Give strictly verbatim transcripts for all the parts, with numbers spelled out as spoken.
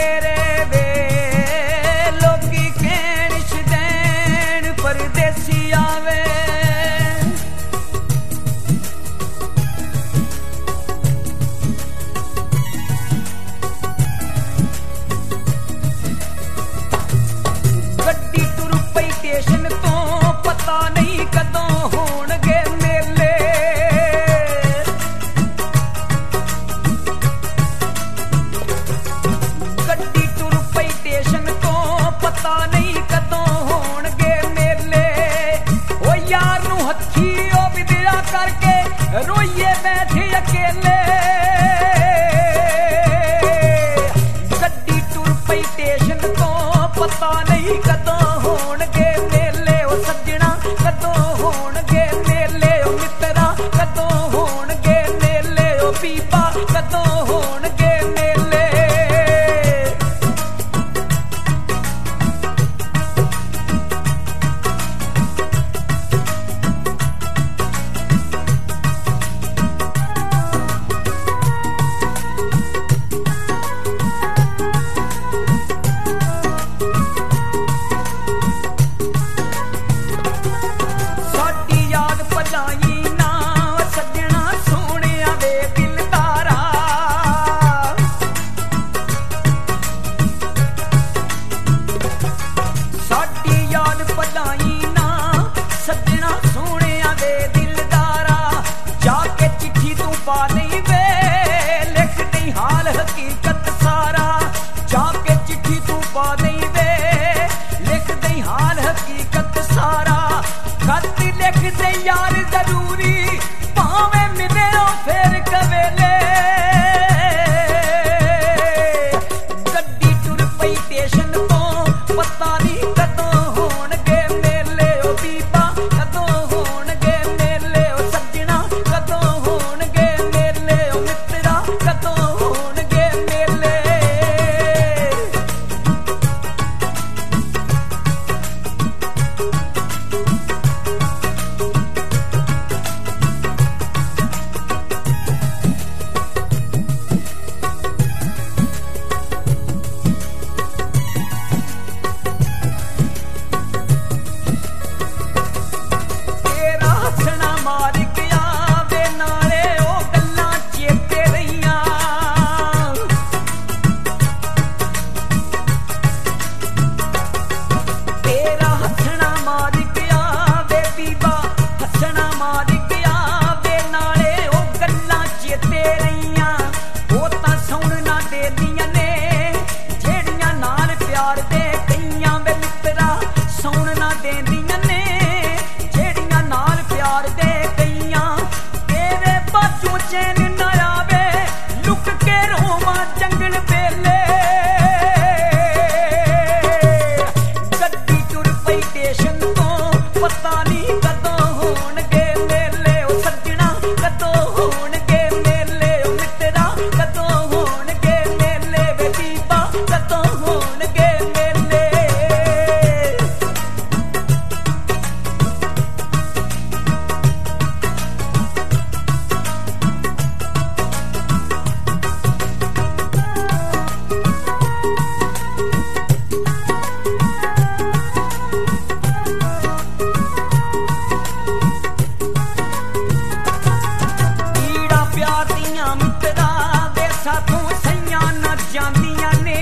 तेरे वे लोकी कहण शदैन परदेसी आवे गड्डी तुर पई स्टेशन तो पता नहीं कदों होणगे मेले गड्डी तुर पई स्टेशन तो पता नहीं कदों होणगे मेले ओ यार नू हथी ओ विदया करके रोइए बैठे अकेले गड्डी तुर पई स्टेशन तो पता नहीं कदों होणगे मेले ओ सज्जणा कदों होणगे मेले ओ मित्रा कदों होणगे मेले ओ बीबा कदों होणगे मेले साडी याद भजाई ना सज्जणा सोहणिया वे दिलदारा साडी याद भजाई ना सज्जणा सोहणिया वे दिलदारा जाके चिट्ठी तू पा नहीं वे लिख दई हाल हकीकत सारा जाके चिट्ठी तू पा नहीं वे लिख दई हाल हकीकत सारा खत लिख दे यार जरूरी भावें मिले ओ फिर कवेले गड्डी टुर पई स्टेशन तो पता नहीं कदों होणगे मेले ओ बीबा कदों होणगे मेले ओ सज्जणा कदों होणगे मेले ओ मित्रा कदों होणगे मेले तेरा हसना मार गया वे नाले ओ गल्लां चेते रहियां तेरा हसना मार गया वे बीबा हसना मार गया वे नाले ओ गल्लां चेते रहियां ओ तां सौण ना देदियां ने जेड़ियां नाल प्यार दे गईयां वे मित्रा सौण ना देंदियां ने जेड़ियां नाल प्यार दे गईयां तेरे बाजू चैन ना आवे लुक के रोवां जंगल वेले गड्डी टुर पई स्टेशन तो पता नहीं कदों होणगे मेले ओ सज्जणा कदों होणगे मेले ओ मित्रा कदों होणगे मेले वे बीबा कदों होणगे मेले कीड़ा प्यार दियां मित्रा दे साथों सईयां ना ਜਾਂਦੀਆਂ ਨੇ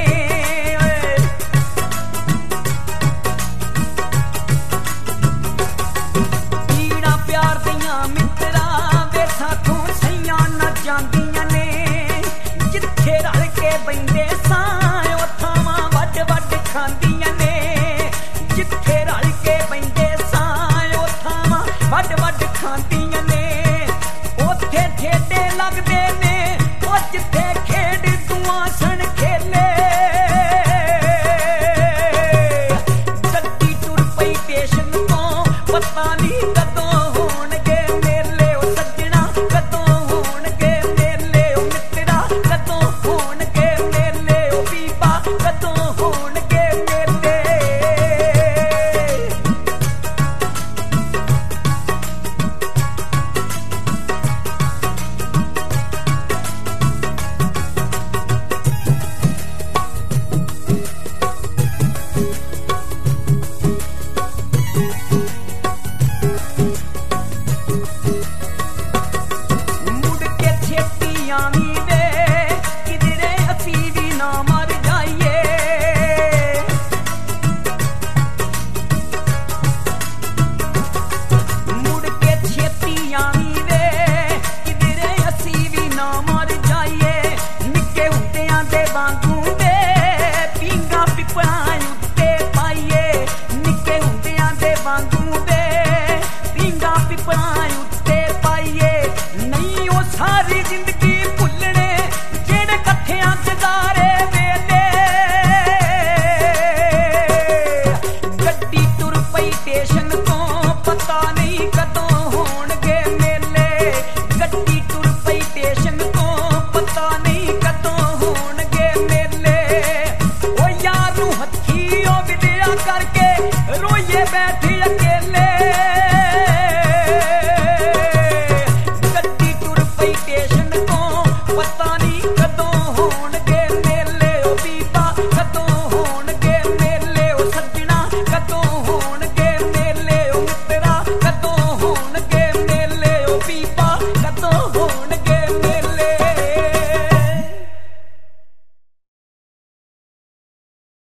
कीड़ा प्यार दियां मित्रा दे साथों सईयां ना ਜਾਂਦੀਆਂ ਨੇ ਜਿੱਥੇ ਰਲ ਕੇ ਬੈਂਦੇ ਸਾਂ ਉਹ ਥਾਵਾਂ ਵੱਡ ਵੱਡ ਖਾਂਦੀਆਂ ਨੇ ਜਿੱਥੇ ਰਲ ਕੇ ਬੈਂਦੇ ਸਾਂ ਉਹ ਥਾਵਾਂ ਵੱਡ ਵੱਡ ਖਾਂਦੀਆਂ ਨੇ ਉੱਥੇ ਠੇਡੇ ਲੱਗਦੇ ਨੇ ਉਹ ਜਿੱਥੇ ਖੇਡ ਦੁਆ ਸਣ ਖੇਲੇ ਗੱਡੀ ਟੁਰ ਪਈ ਸਟੇਸ਼ਨ ਤੋਂ ਪਤਾ ਨਹੀਂ ਕਦੋਂ ਹੋਣਗੇ ਮੇਲੇ ਉਹ ਸੱਜਣਾ ਕਦੋਂ ਹੋਣਗੇ ਮੇਲੇ ਉਹ ਮਿੱਤਰਾ ਕਦੋਂ ਹੋਣਗੇ ਮੇਲੇ ਉਹ ਬੀਬਾ ਕਦੋਂ ਹੋਣਗੇ ਮੇਲੇ ਅਕੇ